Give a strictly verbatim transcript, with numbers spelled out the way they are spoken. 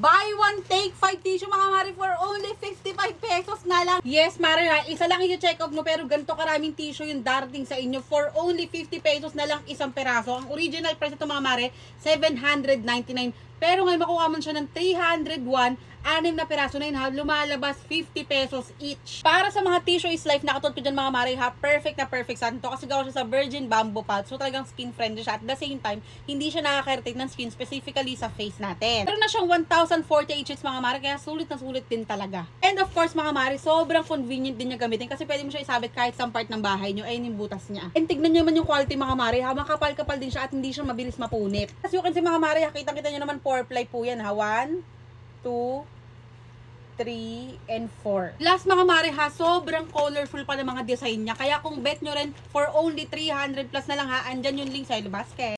Buy one, take five tissue mga mare for only fifty-five pesos na lang. Yes, mare ha, isa lang i-check out mo pero ganito karaming tissue yung darating sa inyo for only fifty pesos na lang isang peraso. Ang original price ito mga mare, seven hundred ninety-nine. Pero ngayon makuha mo siya ng three hundred one, anim na peraso na yun ha, lumalabas fifty pesos each. Para sa mga tissue is life, nakatulad ko dyan mga mare ha, perfect na perfect sa ito kasi gawa siya sa virgin bamboo pulp. So talagang skin friendly siya at the same time, hindi siya nakaka-irritate ng skin specifically sa face natin. Pero na siyang one thousand forty inches mga mare, kaya sulit na sulit din talaga. And of course mga mare, sobrang convenient din niya gamitin kasi pwede mo siya isabit kahit sa part ng bahay nyo, ayun yung butas niya. And tignan nyo naman yung quality mga mare ha, makapal-kapal din siya at hindi siya mabilis mapunit. As you can see mga mare, kita-kita nyo naman four ply po yan ha, one, two, three, and four. Last mga mare ha, sobrang colorful pa ng mga design niya. Kaya kung bet nyo rin for only three hundred plus na lang ha, andyan yung link sa basket.